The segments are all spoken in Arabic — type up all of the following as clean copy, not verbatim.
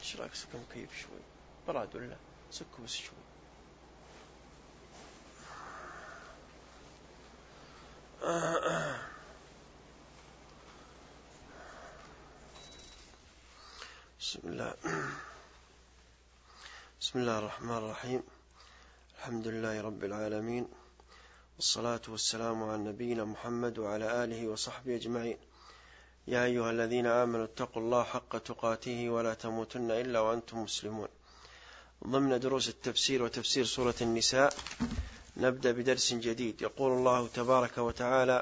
ايش رايك سكم كيف شوي براد ولا سكه بس شوي. بسم الله الرحمن الرحيم. الحمد لله رب العالمين، والصلاة والسلام على نبينا محمد وعلى آله وصحبه أجمعين. يا أيها الذين آمنوا اتقوا الله حق تقاته ولا تموتن إلا وأنتم مسلمون. ضمن دروس التفسير وتفسير سورة النساء نبدأ بدرس جديد. يقول الله تبارك وتعالى: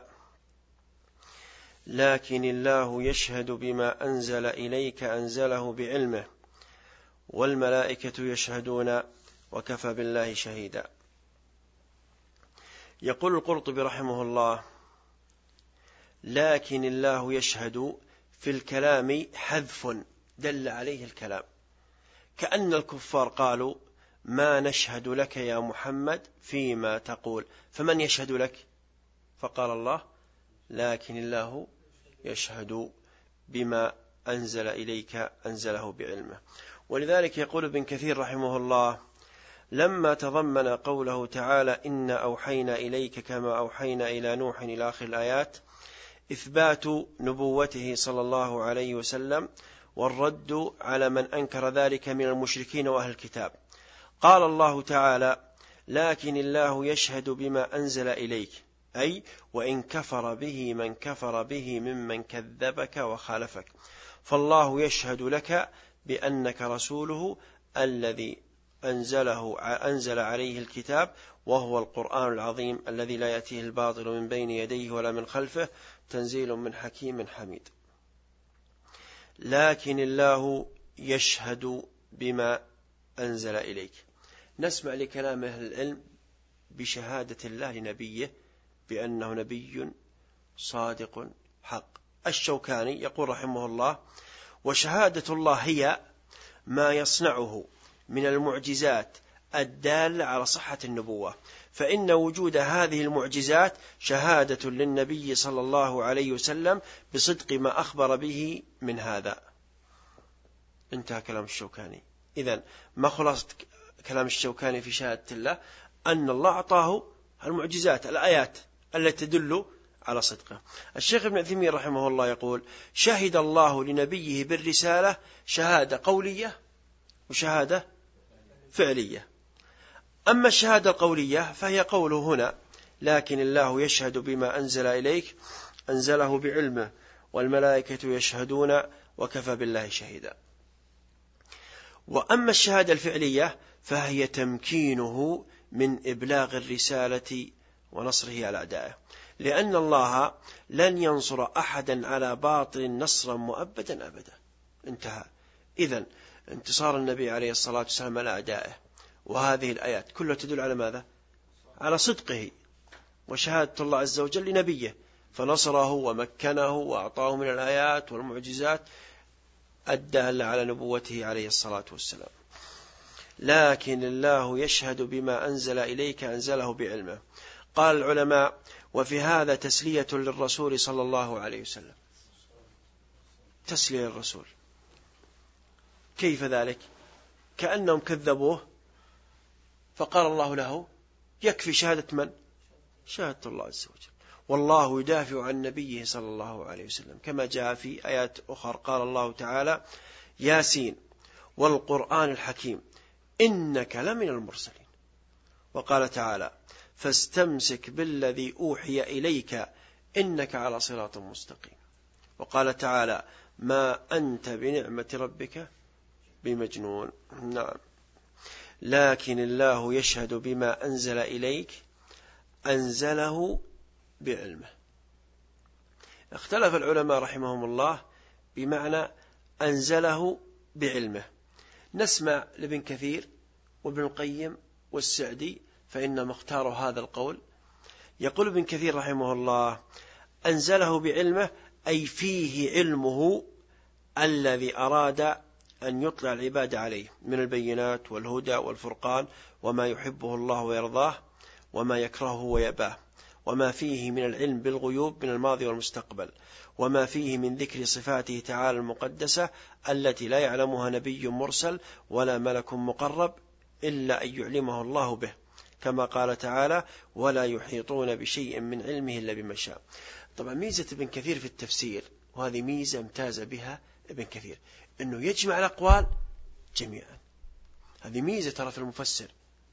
لكن الله يشهد بما أنزل إليك أنزله بعلمه والملائكة يشهدون وكفى بالله شهيدا. يقول القرطبي رحمه الله: لكن الله يشهد في الكلام حذف دل عليه الكلام، كأن الكفار قالوا: ما نشهد لك يا محمد فيما تقول، فمن يشهد لك؟ فقال الله: لكن الله يشهد بما أنزل إليك أنزله بعلمه. ولذلك يقول ابن كثير رحمه الله: لما تضمن قوله تعالى: إنا أوحينا إليك كما أوحينا إلى نوح إلى آخر الآيات إثبات نبوته صلى الله عليه وسلم والرد على من أنكر ذلك من المشركين وأهل الكتاب، قال الله تعالى: لكن الله يشهد بما أنزل إليك، أي وإن كفر به من كفر به ممن كذبك وخالفك، فالله يشهد لك بأنك رسوله الذي أنزل عليه الكتاب، وهو القرآن العظيم الذي لا يأتيه الباطل من بين يديه ولا من خلفه، تنزيل من حكيم حميد. لكن الله يشهد بما أنزل إليك. نسمع لكلام أهل العلم بشهادة الله لنبيه بأنه نبي صادق حق. الشوكاني يقول رحمه الله: وشهادة الله هي ما يصنعه من المعجزات الدالة على صحة النبوة، فإن وجود هذه المعجزات شهادة للنبي صلى الله عليه وسلم بصدق ما أخبر به من هذا. انتهى كلام الشوكاني. إذن ما خلاصة كلام الشوكاني في شهادة الله؟ أن الله أعطاه المعجزات الآيات التي تدل على صدقه. الشيخ ابن عثيمين رحمه الله يقول: شهد الله لنبيه بالرسالة شهادة قولية وشهادة فعلية. أما الشهادة القولية فهي قوله هنا: لكن الله يشهد بما أنزل إليك أنزله بعلمه والملائكة يشهدون وكفى بالله شهيدا. وأما الشهادة الفعلية فهي تمكينه من إبلاغ الرسالة ونصره على أعدائه، لأن الله لن ينصر أحدا على باطل نصرا مؤبدا أبدا. انتهى. إذن انتصار النبي عليه الصلاة والسلام على أعدائه، وهذه الآيات كلها تدل على ماذا؟ على صدقه وشهادة الله عز وجل لنبيه، فنصره ومكنه وأعطاه من الآيات والمعجزات الدالة على نبوته عليه الصلاة والسلام. لكن الله يشهد بما أنزل إليك أنزله بعلمه. قال العلماء: وفي هذا تسلية للرسول صلى الله عليه وسلم، تسلية للرسول. كيف ذلك؟ كأنهم كذبوه فقال الله له: يكفي شهادة من؟ شهادة الله عز وجل. والله يدافع عن نبيه صلى الله عليه وسلم، كما جاء في آيات أخرى. قال الله تعالى: ياسين والقرآن الحكيم إنك لمن المرسلين. وقال تعالى: فاستمسك بالذي أوحي إليك إنك على صراط مستقيم. وقال تعالى: ما أنت بنعمة ربك بمجنون. نعم. لكن الله يشهد بما أنزل إليك أنزله بعلمه. اختلف العلماء رحمهم الله بمعنى أنزله بعلمه. نسمع لابن كثير وابن القيم والسعدي، فإنهم اختاروا هذا القول. يقول ابن كثير رحمه الله: أنزله بعلمه أي فيه علمه الذي أراد أن يطلع العباد عليه من البينات والهدى والفرقان وما يحبه الله ويرضاه وما يكرهه ويأباه. وما فيه من العلم بالغيوب من الماضي والمستقبل، وما فيه من ذكر صفاته تعالى المقدسة التي لا يعلمها نبي مرسل ولا ملك مقرب إلا أن يعلمه الله به، كما قال تعالى: ولا يحيطون بشيء من علمه إلا بما شاء. طبعا ميزة ابن كثير في التفسير، وهذه ميزة امتاز بها ابن كثير، أنه يجمع الأقوال جميعا. هذه ميزة ترى في المفسر،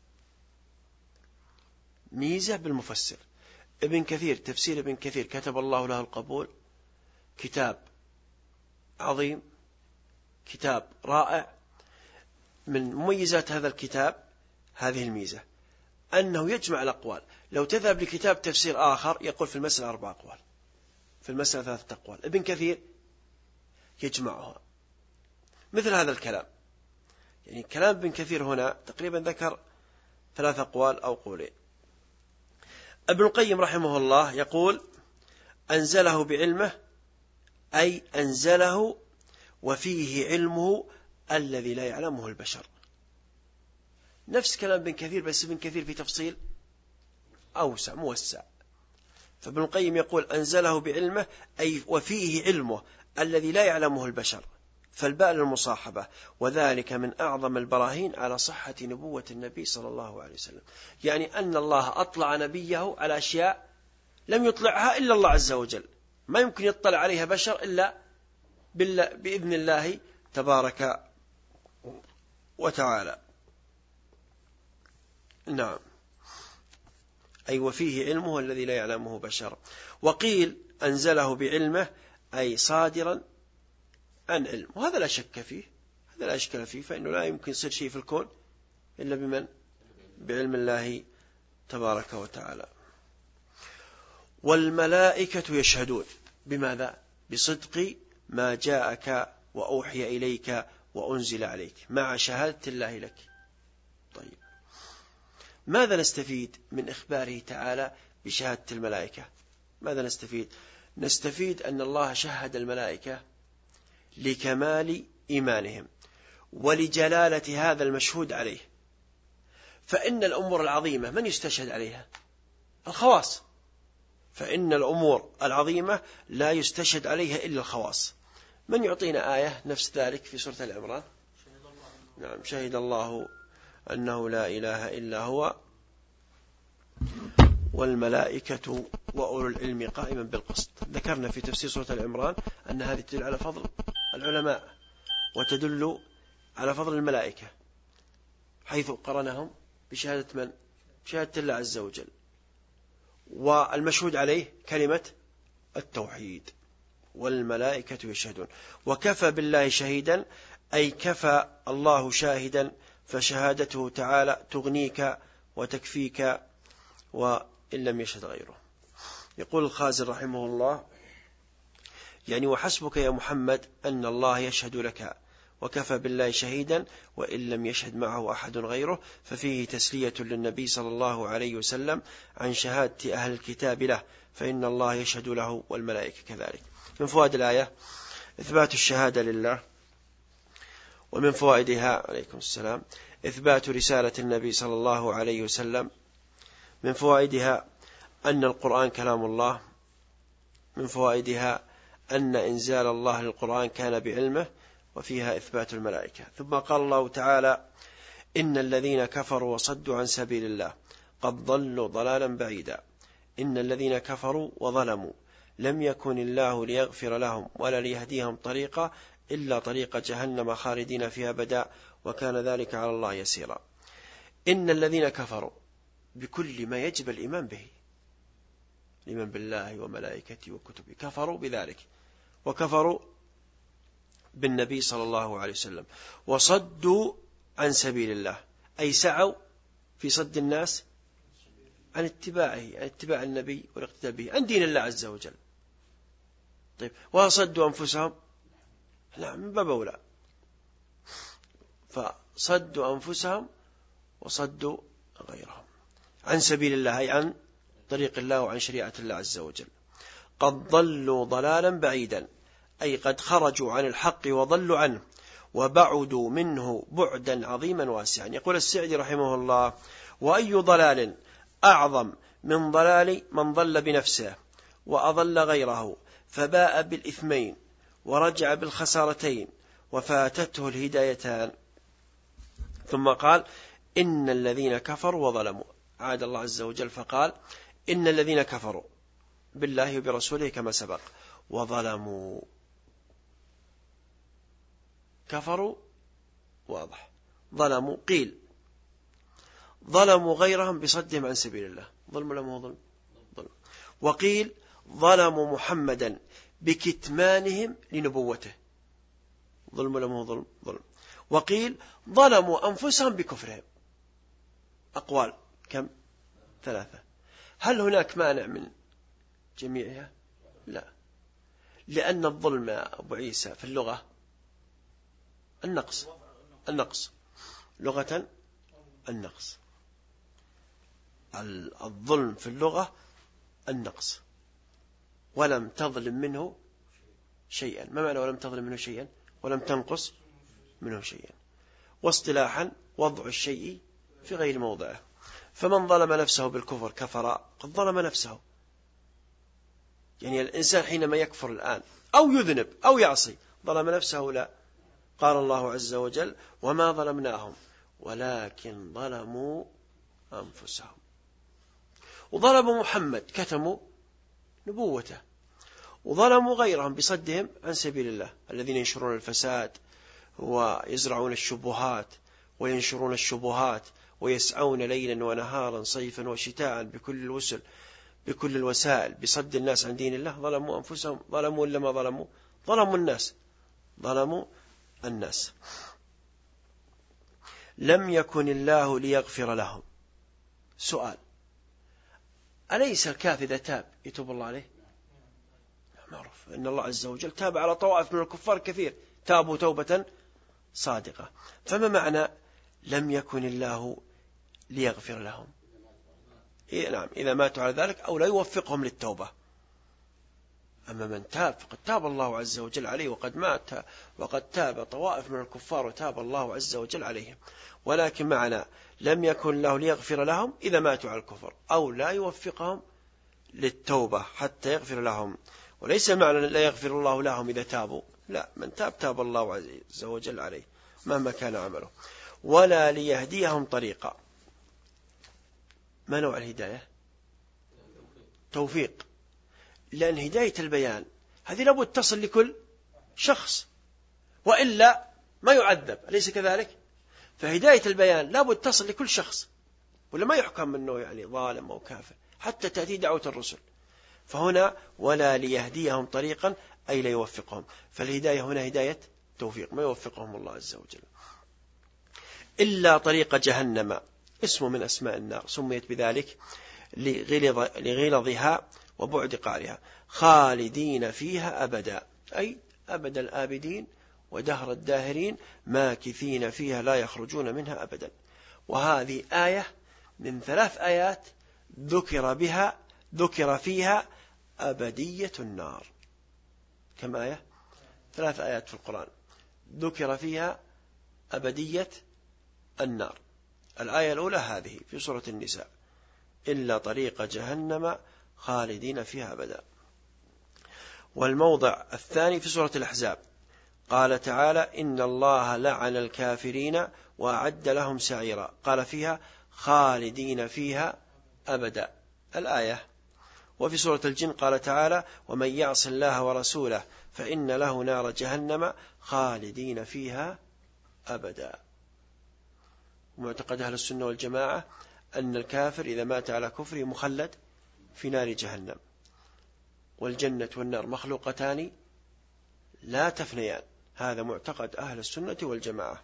ميزة بالمفسر. ابن كثير، تفسير ابن كثير كتب الله له القبول، كتاب عظيم، كتاب رائع. من مميزات هذا الكتاب هذه الميزة، أنه يجمع الأقوال. لو تذهب لكتاب تفسير آخر يقول في المسألة 4 أقوال، في المسألة 3 أقوال، ابن كثير يجمعها. مثل هذا الكلام، يعني كلام ابن كثير هنا تقريبا ذكر 3 أقوال أو قولين. ابن القيم رحمه الله يقول: أنزله بعلمه، أي أنزله وفيه علمه الذي لا يعلمه البشر. نفس كلام ابن كثير، بس ابن كثير في تفصيل أوسع موسع. فابن القيم يقول: أنزله بعلمه، أي وفيه علمه الذي لا يعلمه البشر، فالباء للمصاحبة، وذلك من أعظم البراهين على صحة نبوة النبي صلى الله عليه وسلم. يعني أن الله أطلع نبيه على أشياء لم يطلعها إلا الله عز وجل، ما يمكن يطلع عليها بشر إلا بإذن الله تبارك وتعالى. نعم، أي وفيه علمه الذي لا يعلمه بشر. وقيل أنزله بعلمه، أي صادرا عن علم، وهذا لا شك فيه، هذا لا أشكال فيه، فإنه لا يمكن يصير شيء في الكون إلا بمن؟ بعلم الله تبارك وتعالى. والملائكة يشهدون بماذا؟ بصدق ما جاءك وأوحي إليك وأنزل عليك، مع شهادة الله لك. طيب، ماذا نستفيد من إخباره تعالى بشهادة الملائكة؟ ماذا نستفيد؟ نستفيد أن الله شهد الملائكة لكمال إيمانهم ولجلالة هذا المشهود عليه. فإن الأمور العظيمة من يستشهد عليها؟ الخواص. فإن الأمور العظيمة لا يستشهد عليها إلا الخواص. من يعطينا آية نفس ذلك في سورة العمران؟ نعم، شهد الله أنه لا إله إلا هو والملائكة وأولو العلم قائما بالقسط. ذكرنا في تفسير سورة العمران أن هذه تدل على فضل العلماء وتدل على فضل الملائكة، حيث قرنهم بشهادة من؟ بشهادة الله عز وجل، والمشهود عليه كلمة التوحيد. والملائكة يشهدون. وكفى بالله شهيدا، أي كفى الله شاهدا، فشهادته تعالى تغنيك وتكفيك وإن لم يشهد غيره. يقول الخازن رحمه الله: يعني وحسبك يا محمد أن الله يشهد لك، وكفى بالله شهيدا وإن لم يشهد معه أحد غيره. ففيه تسلية للنبي صلى الله عليه وسلم عن شهادة أهل الكتاب له، فإن الله يشهد له والملائكة كذلك. من فوائد الآية إثبات الشهادة لله، ومن فوائدها عليكم السلام إثبات رسالة النبي صلى الله عليه وسلم. من فوائدها أن القرآن كلام الله. من فوائدها أن إنزال الله للقرآن كان بعلمه، وفيها إثبات الملائكة. ثم قال الله تعالى: إن الذين كفروا وصدوا عن سبيل الله قد ضلوا ضلالا بعيدا. إن الذين كفروا وظلموا لم يكن الله ليغفر لهم ولا ليهديهم طريقا إلا طريق جهنم خالدين فيها أبدا، وكان ذلك على الله يسيرا. إن الذين كفروا بكل ما يجب الإيمان به، الإيمان بالله وملائكته وكتبه، كفروا بذلك، وكفروا بالنبي صلى الله عليه وسلم. وصدوا عن سبيل الله، أي سعوا في صد الناس عن اتباعه، عن اتباع النبي والاقتداء به، عن دين الله عز وجل. طيب، وصدوا أنفسهم، لا، من باب أولى. فصدوا أنفسهم وصدوا غيرهم عن سبيل الله، أي عن طريق الله وعن شريعة الله عز وجل. قد ضلوا ضلالا بعيدا، أي قد خرجوا عن الحق وضلوا عنه وبعدوا منه بعدا عظيما واسعا. يقول السعدي رحمه الله: وأي ضلال أعظم من ضلال من ضل بنفسه وأضل غيره فباء بالإثمين ورجع بالخسارتين وفاتته الهدايتان. ثم قال إن الذين كفروا وظلموا. عاد الله عز وجل فقال إن الذين كفروا بالله وبرسوله كما سبق وظلموا. كفروا واضح، ظلموا قيل ظلموا غيرهم بصدهم عن سبيل الله، ظلم ولا مو ظلم؟ ظلم. وقيل ظلموا محمدا بكتمانهم لنبوته، ظلم ولا مو ظلم؟ ظلم. وقيل ظلموا أنفسهم بكفرهم. أقوال كم؟ 3. هل هناك مانع من جميعها؟ لا، لأن الظلم يا أبو عيسى في اللغة النقص لغة النقص. الظلم في اللغة النقص. ولم تظلم منه شيئا. ما معنى ولم تظلم منه شيئا؟ ولم تنقص منه شيئا. واصطلاحا وضع الشيء في غير موضعه. فمن ظلم نفسه بالكفر كفر قد ظلم نفسه. يعني الإنسان حينما يكفر الآن أو يذنب أو يعصي ظلم نفسه؟ لا. قال الله عز وجل وما ظلمناهم ولكن ظلموا أنفسهم. وظلموا محمد كتموا نبوته، وظلموا غيرهم بصدهم عن سبيل الله، الذين ينشرون الفساد ويزرعون الشبهات وينشرون الشبهات ويسعون ليلا ونهارا صيفا وشتاء بكل الوسائل بصد الناس عن دين الله. ظلموا أنفسهم. ظلموا ولا ما ظلموا؟ ظلموا الناس. ظلموا الناس. لم يكن الله ليغفر لهم. سؤال: أليس الكافر إذا تاب يتوب الله عليه؟ معروف أن الله عز وجل تاب على طوائف من الكفار كثير، تابوا توبة صادقة. فما معنى لم يكن الله ليغفر لهم؟ نعم، إذا ماتوا على ذلك أو لا يوفقهم للتوبة. أما من تاب فقد تاب الله عز وجل عليه وقد مات وقد تاب طوائف من الكفار وتاب الله عز وجل عليهم. ولكن معنى لم يكن له ليغفر لهم إذا ماتوا على الكفر أو لا يوفقهم للتوبة حتى يغفر لهم. وليس معنى لا يغفر الله لهم إذا تابوا، لا، من تاب تاب الله عز وجل عليه مهما كان عمله. ولا ليهديهم طريقا. ما نوع الهداية؟ توفيق. لأن هداية البيان هذه لابد تصل لكل شخص وإلا ما يعذب، أليس كذلك؟ فهداية البيان لابد تصل لكل شخص ولا ما يحكم منه يعني ظالم أو كافر حتى تأتي دعوة الرسل. فهنا ولا ليهديهم طريقا أي لا يوفقهم. فالهداية هنا هداية توفيق، ما يوفقهم الله عز وجل. إلا طريق جهنم، اسم من أسماء النار، سميت بذلك لغلظها وبعد قعرها، خالدين فيها أبدا، أي أبد الآبدين ودهر الداهرين، ماكثين فيها لا يخرجون منها أبدا. وهذه آية من 3 آيات ذكر فيها أبدية النار. كم آية؟ 3 آيات في القرآن ذكر فيها أبدية النار. الآية الأولى هذه في سورة النساء، إلا طريق جهنم خالدين فيها أبدا. والموضع الثاني في سورة الأحزاب، قال تعالى إن الله لعن الكافرين وأعد لهم سعيرا، قال فيها خالدين فيها أبدا الآية. وفي سورة الجن قال تعالى ومن يعص الله ورسوله فإن له نار جهنم خالدين فيها أبدا. معتقد أهل السنة والجماعة أن الكافر إذا مات على كفره مخلد في نار جهنم، والجنة والنار مخلوقتان لا تفنيان. هذا معتقد أهل السنة والجماعة.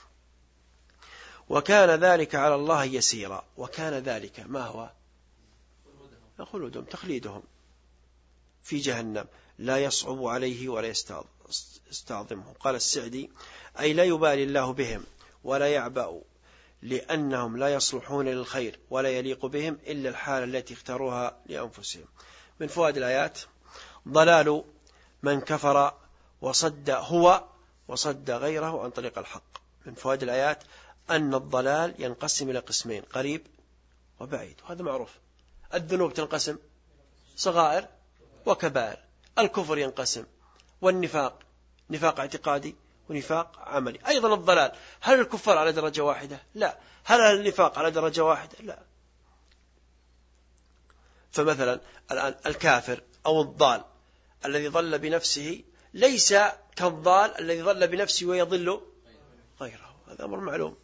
وكان ذلك على الله يسيرا. وكان ذلك ما هو؟ خلودهم، تخليدهم في جهنم، لا يصعب عليه ولا يستعظمه. قال السعدي أي لا يبالي الله بهم ولا يعبأ، لأنهم لا يصلحون للخير ولا يليق بهم إلا الحالة التي اختاروها لأنفسهم. من فوائد الآيات ضلال من كفر وصد غيره عن طريق الحق. من فوائد الآيات أن الضلال ينقسم إلى قسمين، قريب وبعيد، وهذا معروف. الذنوب تنقسم صغائر وكبائر. الكفر ينقسم، والنفاق نفاق اعتقادي ونفاق عملي. أيضا الضلال، هل الكفار على درجة واحدة؟ لا. هل النفاق على درجة واحدة؟ لا. فمثلا الآن الكافر أو الضال الذي ضل بنفسه ليس كالضال الذي ضل بنفسه ويضل غيره، هذا أمر معلوم.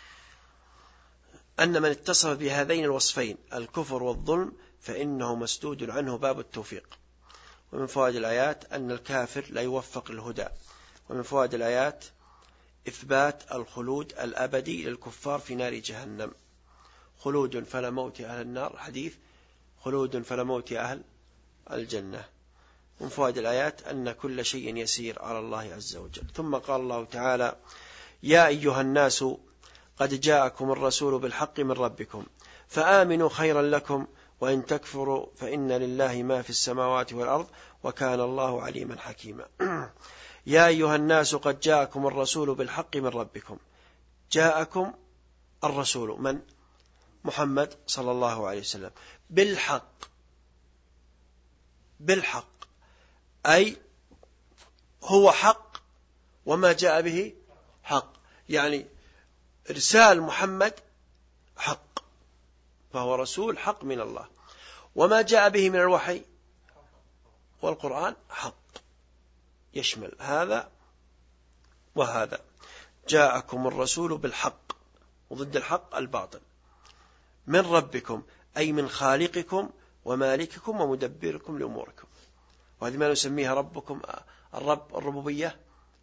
أن من اتصف بهذين الوصفين الكفر والظلم فإنه مسدود عنه باب التوفيق. ومن فوائد الآيات أن الكافر لا يوفق للهدى. ومن فوائد الآيات إثبات الخلود الأبدي للكفار في نار جهنم، خلود فلا موت أهل النار، حديث خلود فلا موت أهل الجنة. من فوائد الآيات أن كل شيء يسير على الله عز وجل. ثم قال الله تعالى: يا أيها الناس قد جاءكم الرسول بالحق من ربكم فآمنوا خيرا لكم وإن تكفروا فإن لله ما في السماوات والأرض وكان الله عليما حكيما. يا أيها الناس قد جاءكم الرسول بالحق من ربكم. جاءكم الرسول من؟ محمد صلى الله عليه وسلم بالحق. بالحق أي هو حق وما جاء به حق، يعني إرسال محمد حق، فهو رسول حق من الله، وما جاء به من الوحي والقرآن حق، يشمل هذا وهذا. جاءكم الرسول بالحق، وضد الحق الباطل، من ربكم أي من خالقكم ومالككم ومدبركم لأموركم. وهذه ما نسميها ربكم الربوبية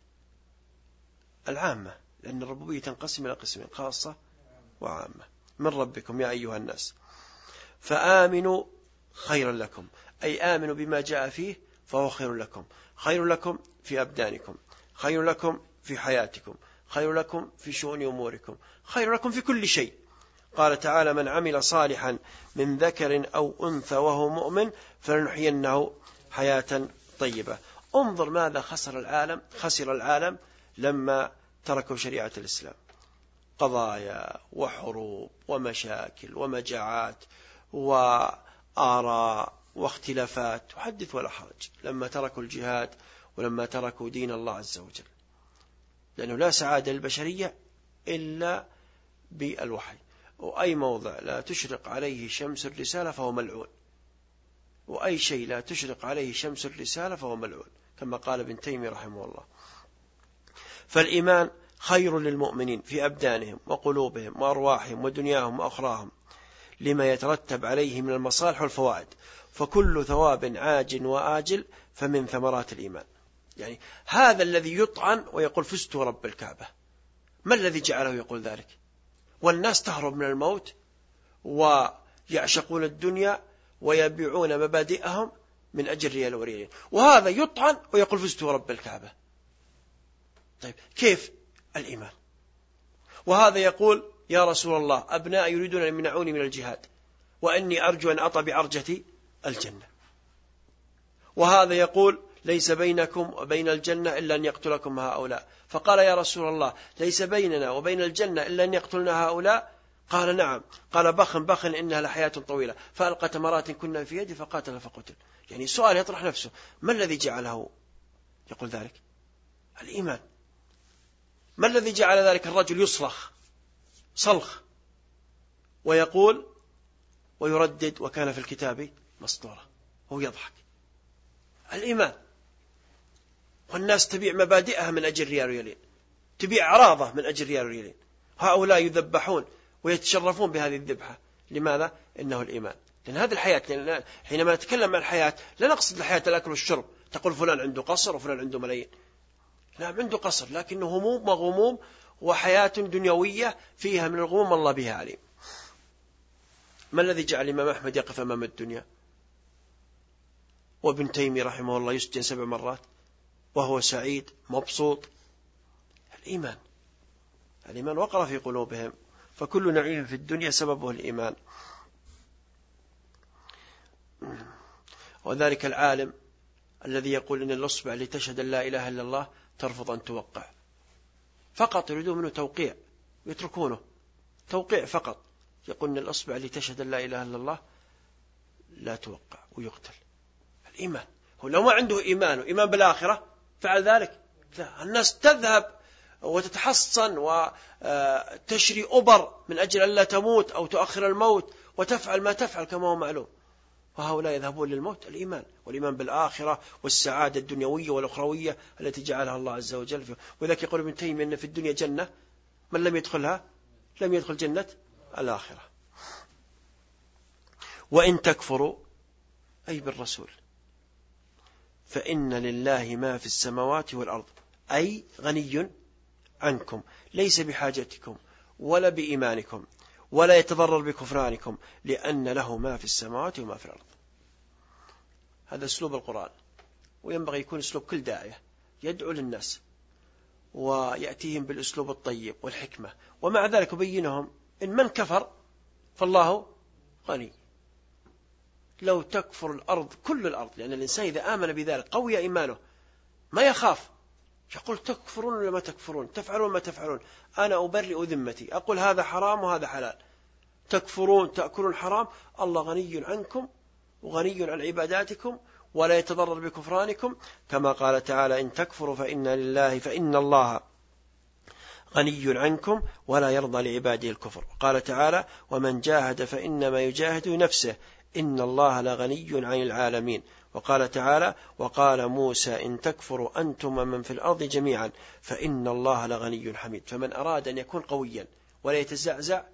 العامة، لأن الربوبية تنقسم إلى قسمين، خاصة وعامة. من ربكم يا أيها الناس فآمنوا خيرا لكم، أي آمنوا بما جاء فيه فهو خير لكم، خير لكم في أبدانكم، خير لكم في حياتكم، خير لكم في شؤون أموركم، خير لكم في كل شيء. قال تعالى: من عمل صالحا من ذكر أو أنثى وهو مؤمن فلنحيينه حياة طيبة. انظر ماذا خسر العالم لما تركوا شريعة الإسلام، قضايا وحروب ومشاكل ومجاعات وآراء واختلافات، وحدث ولا حرج لما تركوا الجهاد ولما تركوا دين الله عز وجل، لأنه لا سعادة للبشرية إلا بالوحي. وأي موضع لا تشرق عليه شمس الرسالة فهو ملعون، وأي شيء لا تشرق عليه شمس الرسالة فهو ملعون، كما قال ابن تيمية رحمه الله. فالإيمان خير للمؤمنين في أبدانهم وقلوبهم وأرواحهم ودنياهم وأخراهم لما يترتب عليه من المصالح والفوائد، فكل ثواب عاجل وآجل فمن ثمرات الإيمان. يعني هذا الذي يطعن ويقول فزت رب الكعبة، ما الذي جعله يقول ذلك؟ والناس تهرب من الموت ويعشقون الدنيا ويبيعون مبادئهم من أجل ريال وريالين، وهذا يطعن ويقول فزت رب الكعبة. طيب كيف الإيمان؟ وهذا يقول يا رسول الله أبناء يريدون أن يمنعوني من الجهاد وأني أرجو أن أطأ بعرجة الجنة، وهذا يقول ليس بينكم وبين الجنة إلا أن يقتلكم هؤلاء. فقال يا رسول الله ليس بيننا وبين الجنة إلا أن يقتلنا هؤلاء؟ قال نعم. قال بخ إنها لحياة طويلة. فألقى تمرات كنا في يدي فقاتل فقتل. يعني سؤال يطرح نفسه، ما الذي جعله يقول ذلك؟ الإيمان. ما الذي جعل ذلك الرجل يصرخ صلخ ويقول ويردد وكان في الكتاب مسطورة وهو يضحك؟ الإيمان. والناس تبيع مبادئها من أجل ريال ريالين، تبيع أعراضه من أجل ريال ريالين. هؤلاء يذبحون ويتشرفون بهذه الذبحة. لماذا؟ إنه الإيمان. لأن هذه الحياة، حينما نتكلم عن الحياة لا نقصد الحياة الأكل والشرب. تقول فلان عنده قصر وفلان عنده ملايين. نعم عنده قصر، لكنه هموم وغموم وحياة دنيوية فيها من الغموم الله بها عليم. ما الذي جعل الإمام أحمد يقف أمام الدنيا وابن تيمية رحمه الله يسجن 7 مرات وهو سعيد مبسوط؟ الإيمان. الإيمان وقر في قلوبهم، فكل نعيم في الدنيا سببه الإيمان. وذلك العالم الذي يقول إن الأصبع لتشهد أن لا إله إلا الله ترفض أن توقع، فقط يريدون منه توقيع، يتركونه توقيع فقط. يقول إن الأصبع لتشهد أن لا إله إلا الله لا توقع ويقتل. الإيمان هو لو ما عنده إيمان وإيمان بالآخرة فعل ذلك لا. الناس تذهب وتتحصن وتشري أبر من أجل أن لا تموت أو تؤخر الموت وتفعل ما تفعل كما هو معلوم، وهؤلاء يذهبون للموت. الإيمان والإيمان بالآخرة والسعادة الدنيوية والأخروية التي جعلها الله عز وجل فيه. وذلك يقول ابن تيمية أن في الدنيا جنة من لم يدخلها لم يدخل جنة الآخرة. وإن تكفروا أي بالرسول فإن لله ما في السماوات والأرض، أي غني عنكم ليس بحاجتكم ولا بإيمانكم ولا يتضرر بكفرانكم لأن له ما في السماوات وما في الأرض. هذا أسلوب القرآن، وينبغي يكون أسلوب كل داعية يدعو للناس ويأتيهم بالأسلوب الطيب والحكمة، ومع ذلك يبينهم إن من كفر فالله غني. لو تكفر الأرض كل الأرض، لأن الإنسان إذا آمن بذلك قوي إيمانه ما يخاف، يقول تكفرون ولا ما تكفرون، تفعلون ما تفعلون، أنا أبرئ ذمتي، أقول هذا حرام وهذا حلال، تكفرون تأكلون حرام، الله غني عنكم وغني عن عباداتكم ولا يتضرر بكفرانكم، كما قال تعالى إن تكفروا فإن الله غني عنكم ولا يرضى لعباده الكفر. قال تعالى ومن جاهد فإنما يجاهد نفسه إن الله لغني عن العالمين. وقال تعالى وقال موسى إن تكفروا أنتم ومن في الأرض جميعا فإن الله لغني حميد. فمن أراد أن يكون قويا ولا يتزعزع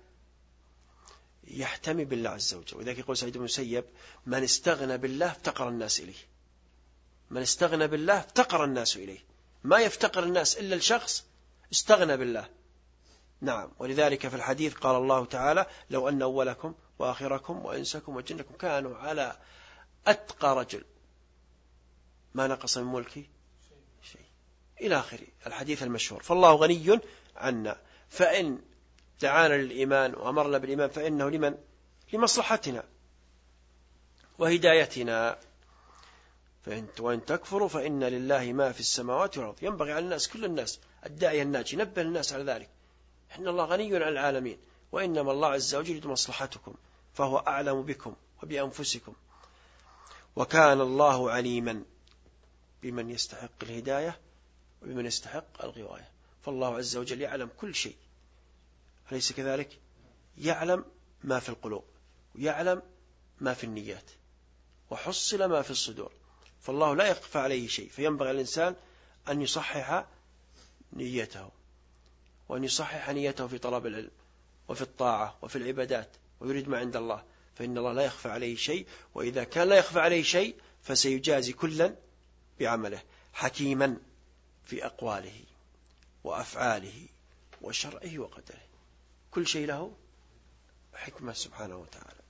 يحتمي بالله عز وجل. وذلك يقول سعيد بن المسيب من استغنى بالله افتقر الناس إليه، من استغنى بالله افتقر الناس إليه، ما يفتقر الناس إلا الشخص استغنى بالله. نعم، ولذلك في الحديث قال الله تعالى لو أن أولكم وآخركم وإنسكم وجنكم كانوا على أتقى رجل ما نقص من ملكي شيء إلى آخر الحديث المشهور. فالله غني عنا، فإن دعانا للإيمان وأمرنا بالإيمان فإنه لمن؟ لمصلحتنا وهدايتنا. وإن تكفروا فإن لله ما في السماوات والأرض. ينبغي على الناس كل الناس الداعية الناجي نبه الناس على ذلك، إن الله غني عن العالمين وإنما الله عز وجل يريد مصلحتكم فهو أعلم بكم وبأنفسكم. وكان الله عليما بمن يستحق الهداية وبمن يستحق الغواية. فالله عز وجل يعلم كل شيء، أليس كذلك؟ يعلم ما في القلوب ويعلم ما في النيات وحصل ما في الصدور، فالله لا يخفى عليه شيء. فينبغي الإنسان أن يصحح نيته وأن يصحح نيته في طلب العلم وفي الطاعة وفي العبادات ويريد ما عند الله، فإن الله لا يخفى عليه شيء. وإذا كان لا يخفى عليه شيء فسيجازي كلا بعمله، حكيما في أقواله وأفعاله وشرعه وقدره، كل شيء له حكمة سبحانه وتعالى.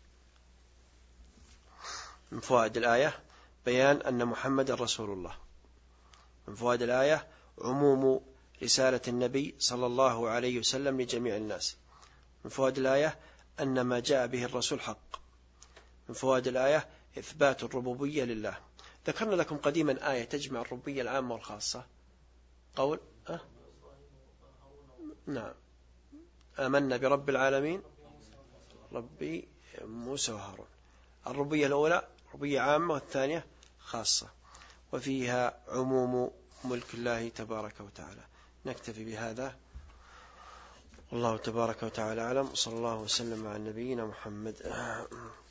من فوائد الآية بيان أن محمد رسول الله. من فوائد الآية عموم رسالة النبي صلى الله عليه وسلم لجميع الناس. من فوائد الآية أن ما جاء به الرسول حق. من فوائد الآية إثبات الربوبية لله. ذكرنا لكم قديما آية تجمع الربوبية العامة والخاصة، قول نعم آمنا برب العالمين ربي موسى وهارون. الربوبية الأولى ربوبية عامة والثانية خاصة، وفيها عموم ملك الله تبارك وتعالى. نكتفي بهذا، والله تبارك وتعالى أعلم، وصلى الله وسلم على نبينا محمد.